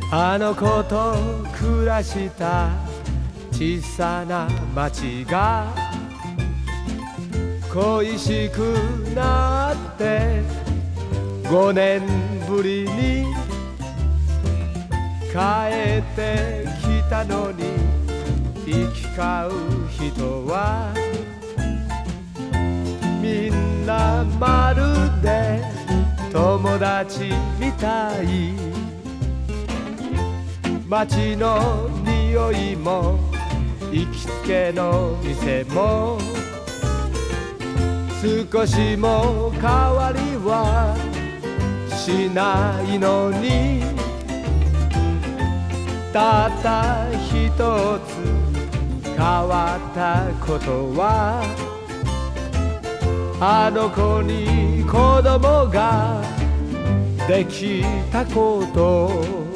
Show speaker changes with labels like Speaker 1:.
Speaker 1: あの子と暮らした小さな町が恋しくなって5年ぶりに帰ってきたのに行き交う人はみんなまるで友達みたい。街の匂いも行きつけの店も少しも変わりはしないのに、たった一つ変わったことはあの子に子供ができたこと。